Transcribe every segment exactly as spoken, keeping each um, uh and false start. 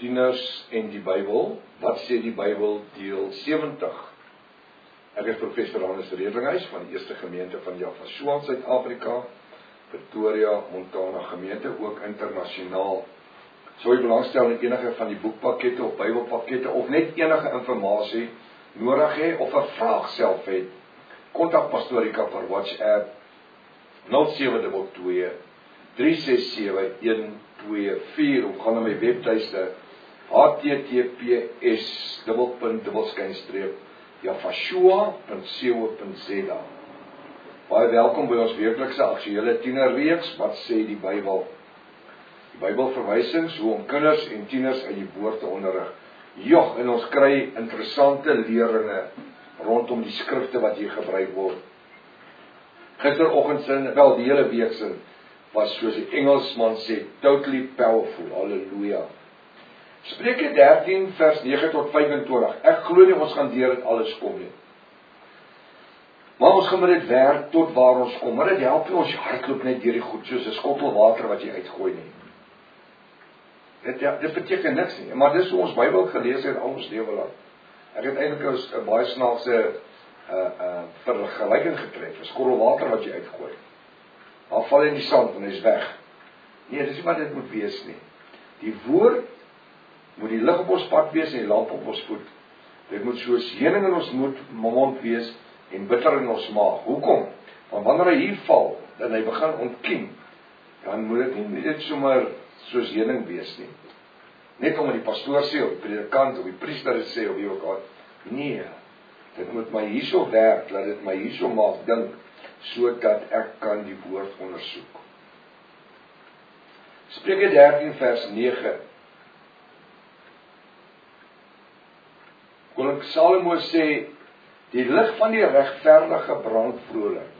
Tieners en die Bybel, wat sê die Bybel deel sewentig. Ek is professor Hannes Redlinghuis van die Eerste Gemeente van Javasua in Suid-Afrika, Pretoria, Montana gemeente, ook internasionaal. Sou jy belangstel in enige van die boekpakkette of Bybelpakkette of net enige informasie nodig hê of 'n vraag self het, kontak Pastoor Rika per WhatsApp nul sewe twee twee drie ses sewe een twee vier of gaan na my webtuiste h t t p s dubbelpunt dubbelskynstreep javasua punt co punt z a. Baie welkom by ons weeklikse aktuele tienerreeks, wat sê die Bybel? Die Bybelverwysings, hoe om kinders en tieners uit die woord te onderrig. Jog, en ons kry interessante leringe rondom die skrifte wat hier gebruik word. Gisteroggend sin, wel die hele week sin, was soos die Engelsman sê, totally powerful, halleluja. Spreuke dertien vers nege tot vyf-en-twintig, ek glo nie ons gaan deur dit alles kom nie. Maar ons gaan met dit werk tot waar ons kom, maar dit help nie ons hardloop net deur die goed, soos 'n skottel water wat jy uitgooi nie. Dit, ja, dit beteken niks nie, maar dis hoe ons Bybel gelees het al ons lewe lang. Ek het eintlik 'n baie snaakse uh, uh, vergelyking getref, 'n skottel water wat jy uitgooi. Daar val in die sand en hy is weg. Nee, dis nie wat dit moet wees nie. Die woord moet die lig op ons pad wees en die lamp op ons voet. Dit moet soos heuning in ons mond wees en bitter in ons maag. Hoekom? Want wanneer hy hier val, en hy begin ontkiem, dan moet dit nie net sommer soos heuning wees nie. Net omdat die pastoor sê, of die predikant, of die priester sê, of wie ook al. Nee, dit moet my hierso werk, laat dit my hierso maak dink, sodat ek kan die woord ondersoek. Spreuke dertien vers nege. Koning Salomo sê, die lig van die regverdige brand vrolik.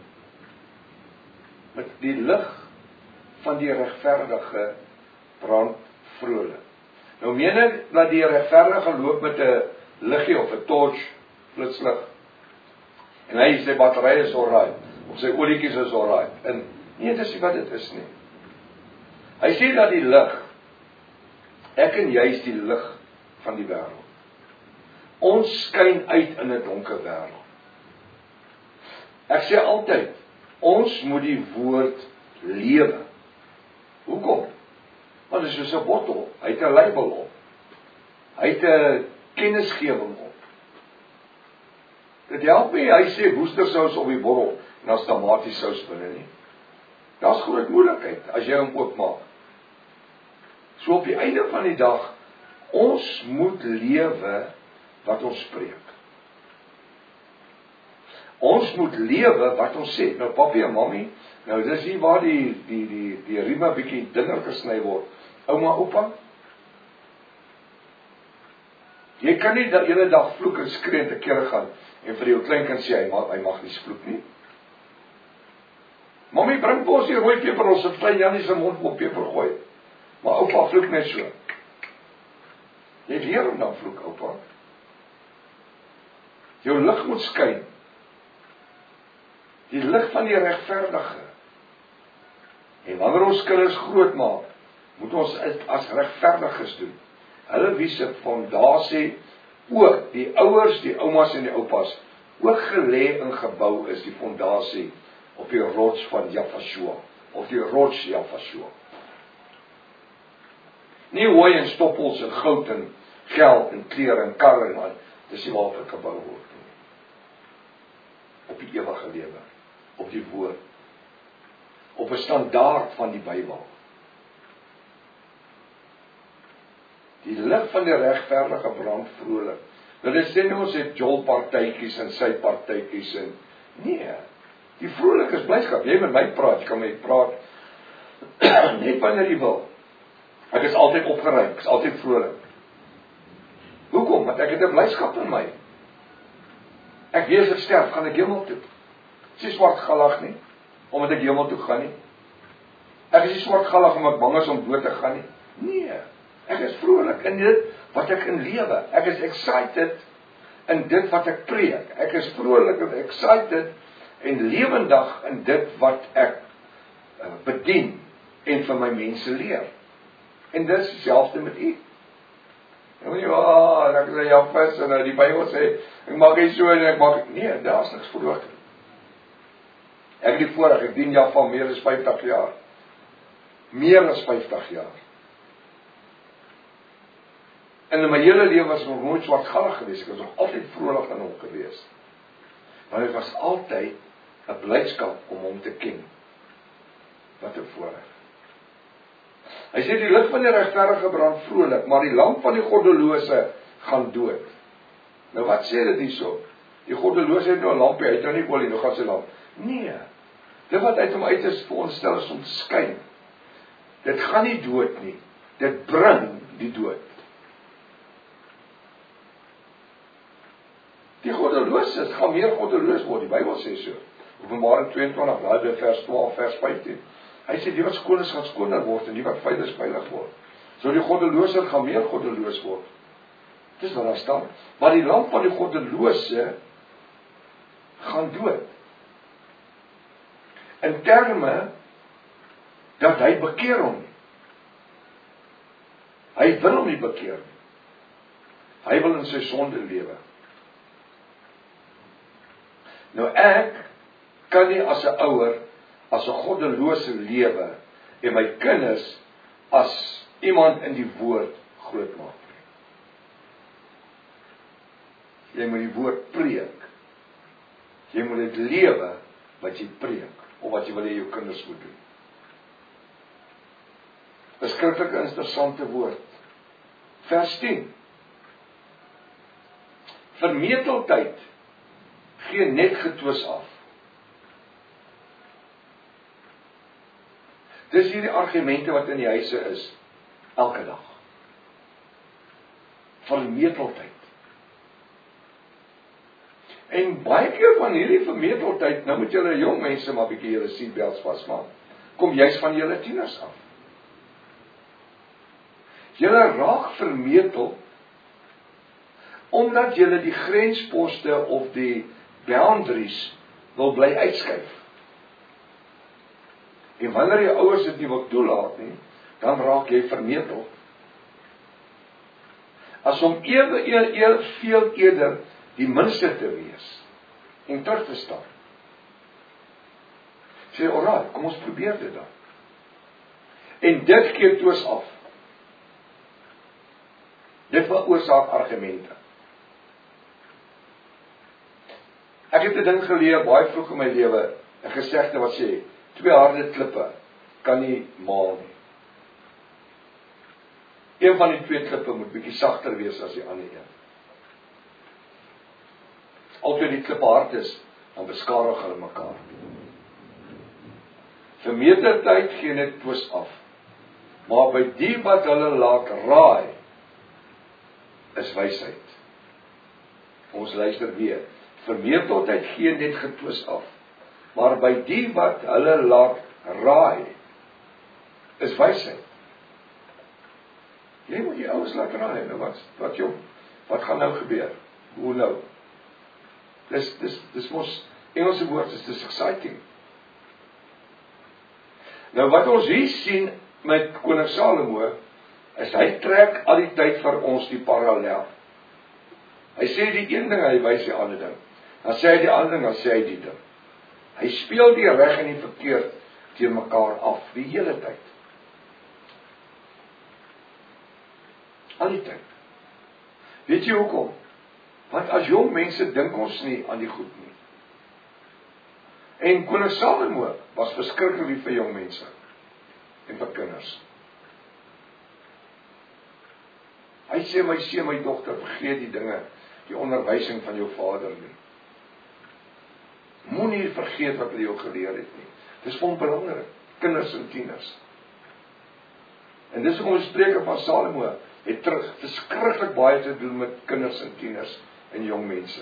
Met die lig van die regverdige brand vrolik. Nou meen ek dat die regverdige loop met 'n liggie of 'n torch, flitslig. En hy sê batterye is alright, of sy olietjies is alright. En nee, dis nie wat dit is nie. Hy sê dat die lig, ek en jy is die lig van die wêreld. Ons skyn uit in 'n donker wêreld. Ek sê altyd, ons moet die woord lewe. Hoekom? Want dit is soos 'n bottel, hy het 'n label op. Hy het 'n kennisgewing op. Dit help nie, hy sê woestersous op die borrel, en as tomatiesous binne nie. Daar's groot moeilikheid, as jy hom oopmaak. So op die einde van die dag, ons moet lewe wat ons spreek. Ons moet lewe wat ons sê. Nou papi en mami, nou dis hier waar die die die die rieme bietjie dunner gesny word. Ouma, oupa, jy kan nie dat ene dag vloek en skree en te kere gaan en vir jou kleinkind sê hy mag hy mag nie vloek nie. Mami, bring bosie rooi peper, ons het klein Jannie se mond op peper gooi. Maar oupa vloek net so. Jy leer om dan vloek, oupa. Jou lig moet skyn. Die lig van die regverdige. En wanneer ons kinders groot maak, moet ons dit as regverdiges doen. Hulle wie se fondasie ook, die ouers, die oumas en die oupas, ook gelê en gebou is die fondasie op die rots van Javasua, of die rots Javasua. Nie hooi en stoppels en goud en geld en klere en karre en al, dis nie waarop dit gebou word nie. Op die ewige lewe, op die woord, op 'n standaard van die Bybel. Die lig van die regverdige brand vrolik. Nou dit sê nie ons het jolpartytjies en sy partytjies en nee, die vrolik is blyskap. Jy met my praat, jy kan met my praat net wanneer jy wil. Ek is altyd opgeruim, ek is altyd vrolik. Hoekom? Want ek het 'n blyskap in my. Ek weet as ek sterf, gaan ek hemel toe. Dis nie swart gallig nie, omdat ek hemel toe gaan nie. Ek is nie swart gallig omdat ek bang is om dood te gaan nie. Nee, ek is vrolik in dit wat ek in lewe. Ek is excited in dit wat ek preek. Ek is vrolik en excited en lewendig in dit wat ek uh, bedien en vir my mense leer. En dit is dieselfde met u. Nou ja, ek sê ja, vis en die Bybel sê ek maak hy so en ek maak nee, daar's niks vrolik. Ek het die voorreg, ek dien Java al meer as vyftig jaar. Meer as vyftig jaar. En in my hele lewe was ek nog nooit swartgallig gewees, ek was nog altyd vrolik aan hom gewees. Maar dit was altyd 'n blydskap om hom te ken. Wat 'n voorreg. Hy sê die lig van die regverdige brand vrolik, maar die lamp van die goddelose gaan dood. Nou wat sê dit hierso? Die goddelose het nou 'n lampie, hy het nou nie olie, nou gaan sy lamp. Nee. Dit wat uit hom uit is vir ons stel is om te skyn. Dit gaan nie dood nie. Dit bring die dood. Die goddelose gaan meer goddeloos word, die Bybel sê so. Openbaring twee en twintig, daai vers twaalf, vers vyftien. Hy sê die wat skoon is gaan skoner word en die wat veilig is veilig word. So die goddelose gaan meer goddeloos word. Dis wat daar staan. Maar die lamp van die goddelose gaan dood. In terme dat hy bekeer hom nie. Hy wil hom nie bekeer nie. Hy wil in sy sonde lewe. Nou ek kan nie as 'n ouer, as 'n goddelose lewe en my kinders as iemand in die woord grootmaak. Jy moet die woord preek. Jy moet dit lewe wat jy preek, of wat jy wil hê jou kinders moet doen. 'n Skrikkelike interessante woord. Vers tien. Vermeteldheid gee net getwis af. Dis hierdie argumente wat in die huise is, elke dag. Vermeteldheid. En baie keer van hierdie vermeteldheid, nou moet julle jong mense maar bietjie julle seatbelts vasmaak, kom juist van julle tieners af. Julle raak vermetel, omdat julle die grensposte of die boundaries wil bly uitskuif. En wanneer jou ouers dit nie wil toelaat nie, dan raak jy vermetel. As om ewe eer, eer veel eerder die minste te wees en terug te staan. Sê, alright, kom ons probeer dit dan. En dit keer toos af. Dit veroorsaak argumente. Ek het 'n ding geleer baie vroeg in my lewe, 'n gesegde wat sê, twee harde klippe kan nie maal nie. Een van die twee klippe moet bietjie sagter wees as die ander een. Altyd die klippe hard is, dan beskadig hulle mekaar. Vermeteldheid gee net twis af. Maar by die wat hulle laat raai, is wysheid. Ons luister weer. Vermeteldheid gee net getwis af. Maar by die wat hulle laat raai, is wysheid. Jy moet die ouers laat raai, nou wat, wat jong, wat gaan nou gebeur? Hoe nou? Dis, dis, dis mos, Engelse woord is, dis exciting. Nou wat ons hier sien met koning Salomo, is hy trek al die tyd vir ons die parallel. Hy sê die een ding, hy wys die ander ding. Dan sê hy die ander ding, dan sê hy die ding. Hy speel die reg en die verkeerd teen mekaar af, die hele tyd. Al die tyd. Weet jy hoekom? Want as jong mense dink ons nie aan die goed nie. En koning Salomo was verskriklik lief vir jong mense en vir kinders. Hy sê, my seun, my dogter, vergeet die dinge, die onderwysing van jou vader nie. Moenie vergeet wat hy jou geleer het nie. Dis onbelangrik, kinders en tieners. En dis hoekom ons Spreuke van Salomo het terug verskriklik baie te doen met kinders en tieners en jong mense.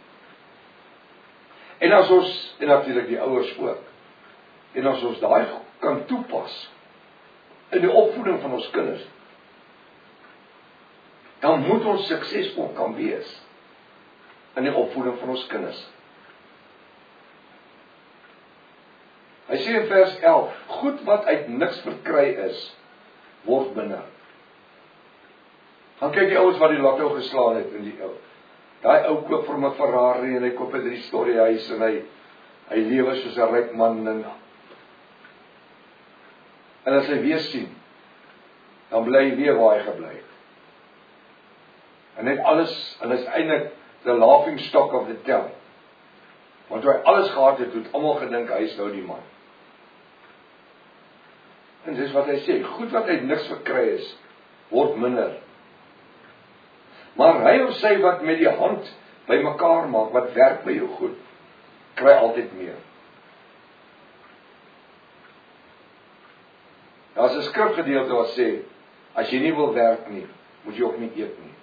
En as ons, en natuurlik die ouers ook, en as ons daai kan toepas in die opvoeding van ons kinders, dan moet ons suksesvol kan wees in die opvoeding van ons kinders. Hy sê in vers elf, goed wat uit niks verkry is, word minder. Gaan kyk die ouens wat die lotto geslaan het in die ou. Daai ou koop vir 'n Ferrari en hy koop 'n drie-storie huis en hy hy lewe soos 'n ryk man en en as hy weer sien, dan bly hy weer waar hy gebly het. En net alles, en is eintlik the laughing stock of the town. Want toe hy alles gehad het, het almal gedink hy is nou die man. En dis wat hy sê, goed wat hy niks verkry is, word minder. Maar hy of sy wat met die hand by mekaar maak, wat werk by jou goed, kry altyd meer. Daar is 'n skrifgedeelte wat sê, as jy nie wil werk nie, moet jy ook nie eet nie.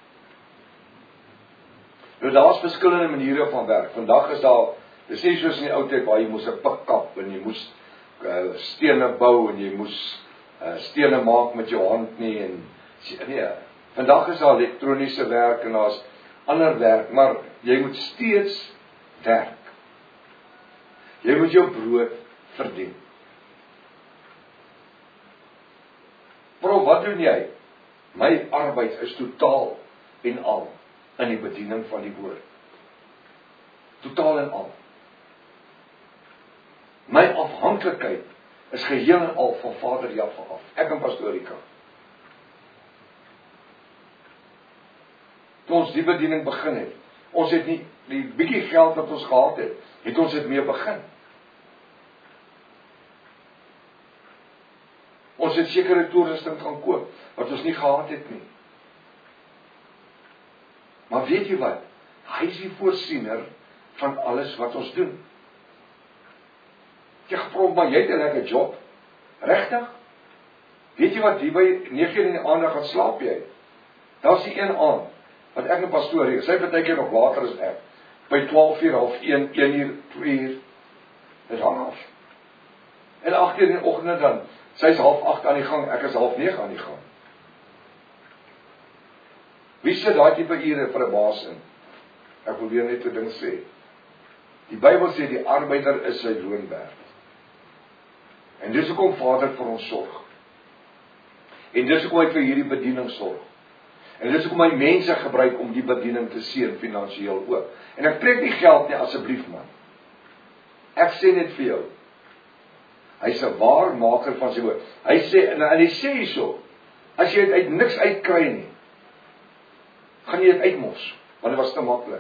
Nou daar is verskillende maniere van werk. Vandag is daar, dis nie soos in die ou tyd waar jy moes 'n pik kap en jy moes uh, stene bou en jy moes uh, stene maak met jou hand nie en nee, vandag is daar elektroniese werk en daar's ander werk, maar jy moet steeds werk. Jy moet jou brood verdien. Bro, wat doen jy? My arbeid is totaal en al in die bediening van die woord. Totaal en al. My afhanklikheid is geheel en al van Vader Jaffa af. Ek en Pastoor Rika. Toe ons die bediening begin het, ons het nie die bietjie geld wat ons gehad het, het ons dit mee begin. Ons het sekere toerusting gaan koop, wat ons nie gehad het nie. Maar weet jy wat? Hy is die voorsiener van alles wat ons doen. Jy gevra maar jy het 'n lekker job. Regtig? Weet jy wat, hier by nege uur in die aand gaan slaap jy? Daar's die een aand wat ek 'n pastoor hier, sy partykeer nog later as ek. By twaalf uur, half een, een uur, twee uur. Dis hang af. En agt uur in die oggend dan, sy is half agt aan die gang, ek is half nege aan die gang. Wie sê daai tipe ure vir 'n baas in? Ek probeer net 'n ding sê. Die Bybel sê die arbeider is sy loon werd. En dis hoekom Vader vir ons sorg. En dis hoekom hy vir hierdie bediening sorg. En dis hoekom hy mense gebruik om die bediening te seën finansiëel ook. En ek preek nie geld nie, asseblief man. Ek sê net vir jou. Hy's 'n waarmaker van sy woord. Hy sê en hy sê hierso, as jy dit uit niks uitkry nie, gaan jy dit uitmos, want dit was te maklik.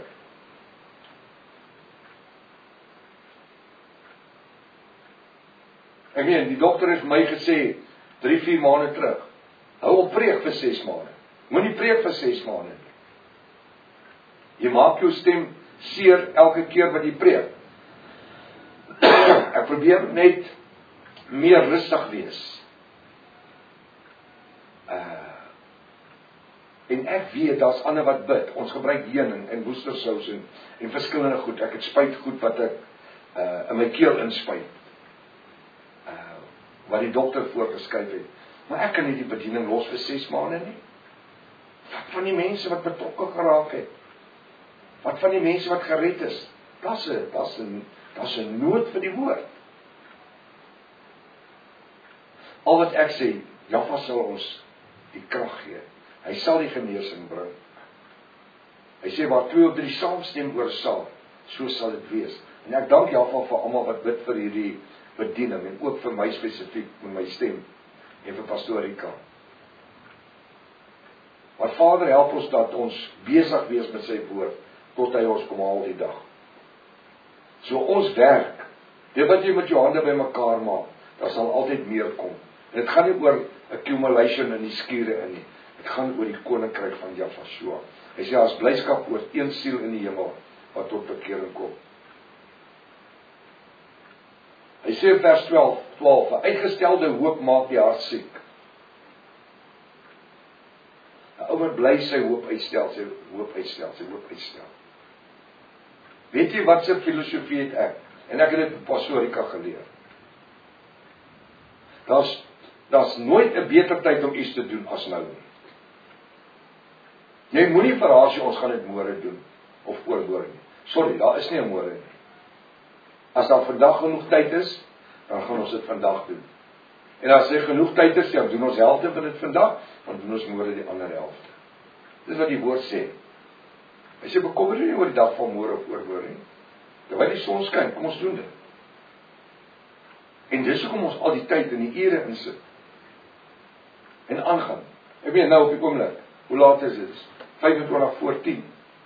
Ek weet, die dokter het my gesê drie, vier maande terug. Hou op preek vir ses maande. Moenie preek vir ses maande nie. Jy maak jou stem seer elke keer wat jy preek. Ek probeer net meer rustig wees. Uh, en ek weet, daar's ander wat bid. Ons gebruik heuning en woestersous en, en verskillende goed. Ek het spuit goed wat ek uh, in my keel inspuit. Uh, wat die dokter voorgeskryf het. Maar ek kan nie die bediening los vir ses maande nie. Wat van die mense wat betrokke geraak het? Wat van die mense wat gered is? Daar's 'n daar's 'n daar's 'n nood vir die woord. Al wat ek sê, Jaffa sal ons die krag gee. Hy sal die genesing bring. Hy sê waar twee of drie saamstem oor 'n saak, so sal dit wees. En ek dank Jaffa vir almal wat bid vir hierdie bediening en ook vir my spesifiek met my stem en vir Pastoor Rika. Maar Vader, help ons dat ons besig wees met sy woord tot hy ons kom haal die dag. So ons werk, dit wat jy met jou hande bymekaar maak, daar sal altyd meer kom. En dit gaan nie oor accumulation in die skure in nie. Dit gaan oor die koninkryk van Jaffa. Hy sê as blyskap oor een siel in die hemel wat tot bekering kom. Hy sê in vers twaalf, twaalf, 'n uitgestelde hoop maak die hart siek. 'n Ou wat bly sy hoop uitstel, sy hoop uitstel, sy hoop uitstel. Weet jy wat se filosofie het ek? En ek het dit by Pastoor Rika geleer. Daar's daar's nooit 'n beter tyd om iets te doen as nou nie. Jy moenie verhaal jy ons gaan dit môre doen of oormôre nie. Sorry, daar is nie 'n môre nie. As daar vandag genoeg tyd is, dan gaan ons dit vandag doen. En as jy genoeg tyd is, dan doen ons helfte van dit vandag, dan doen ons môre die ander helfte. Dis wat die woord sê. Hy sê bekommer nie oor die dag van môre of oormôre nie. Terwyl die son skyn, kom ons doen dit. En dis hoekom ons al die tyd in die ure insit. En aangaan. Ek weet nou op die oomblik, hoe laat is dit? vyf en twintig voor tien.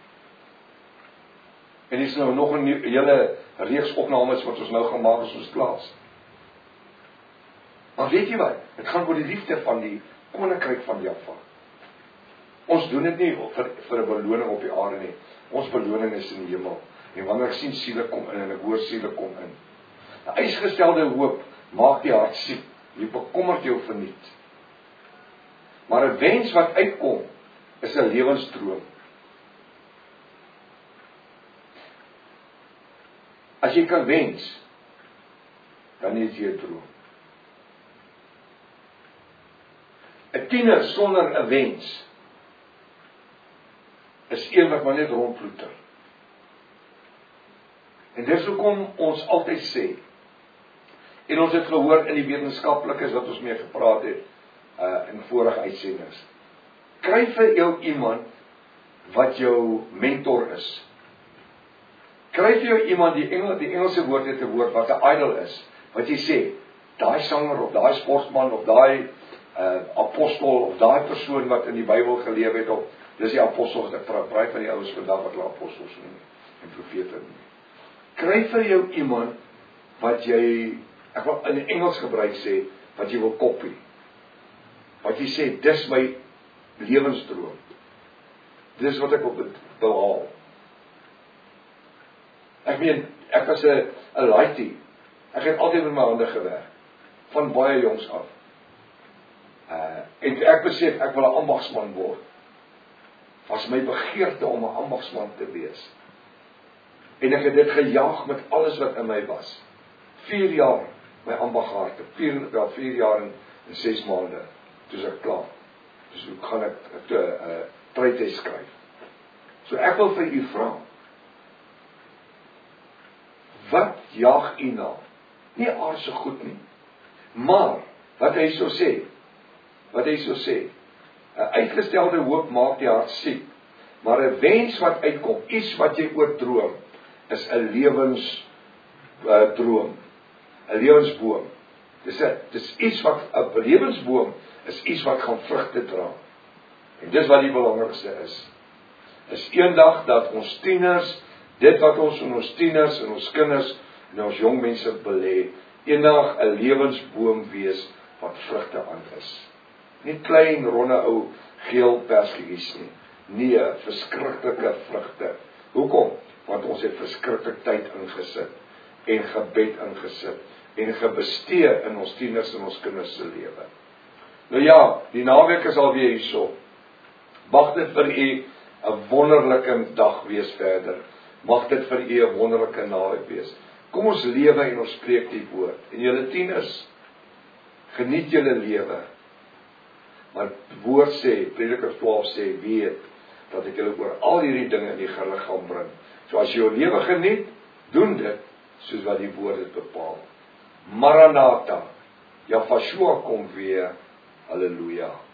En dis nou nog 'n hele reeks opnames wat ons nou gaan maak as ons klaar is. Maar weet jy wat? Dit gaan oor die liefde van die koninkryk van Jahwe. Ons doen dit nie vir vir 'n beloning op die aarde nie. Ons beloning is in die hemel. En wanneer ek sien siele kom in en ek hoor siele kom in. 'n Uitgestelde hoop maak die hart siek. Jy bekommerd jou verniet. Maar 'n wens wat uitkom is 'n lewensdroom. As jy kan wens, dan is jy 'n droom. 'n Tiener sonder 'n wens is een wat maar net rondploeter. En dis hoekom ons altyd sê, en ons het gehoor in die wetenskaplikes wat ons mee gepraat het, uh, in vorige uitsendings, kry vir jou iemand wat jou mentor is. Kry vir jou iemand, die, Engel, die Engelse woord het 'n woord wat 'n idol is, wat jy sê, daai sanger of daai sportman of daai uh, apostel of daai persoon wat in die Bybel geleef het, of dis die apostels, ek praat van die ouens vandag wat hulle apostels noem en profete noem. Kry vir jou iemand wat jy, ek wil in Engels gebruik sê, wat jy wil kopie. Wat jy sê, dis my lewensdroom. Dis wat ek wil behaal. Ek meen, ek was 'n 'n laaitie. Ek het altyd met my hande gewerk, van baie jongs af. Uh, en ek besef, ek wil 'n ambagsman word. Was my begeerte om 'n ambagsman te wees. En ek het dit gejaag met alles wat in my was. Vier jaar my ambag gehad, vier, wel vier jaar en, en ses maande, toe ek klaar. Dus hoe gaan ek 'n uh, trytest skryf. So ek wil vir u vra, wat jaag u na? Nie aardse goed nie, maar wat hy so sê, wat hy so sê, 'n uitgestelde hoop maak die hart siek, maar 'n wens wat uitkom, iets wat jy oor droom, is 'n lewens uh, droom, 'n lewensboom. Dis 'n dis iets wat 'n lewensboom is iets wat gaan vrugte dra. En dis wat die belangrikste is. Is eendag dat ons tieners, dit wat ons in ons tieners en ons kinders en ons jong mense belê, eendag 'n lewensboom wees wat vrugte aan is. Nie klein, ronde ou geel perskies nie. Nee, verskriklike vrugte. Hoekom? Want ons het verskriklik tyd ingesit en gebed ingesit en gebestee in ons tieners en ons kinders se lewe. Nou ja, die naweek is alweer hierso. Mag dit vir u 'n wonderlike dag wees verder. Mag dit vir u 'n wonderlike naweek wees. Kom ons lewe en ons spreek die woord. En julle tieners, geniet julle lewe. Maar die woord sê, Prediker twaalf sê, weet dat ek julle oor al hierdie dinge in die gelig gaan bring. So as jy jou lewe geniet, doen dit soos wat die woord het bepaal. Maranatha, Jahwe kom weer. Halleluja.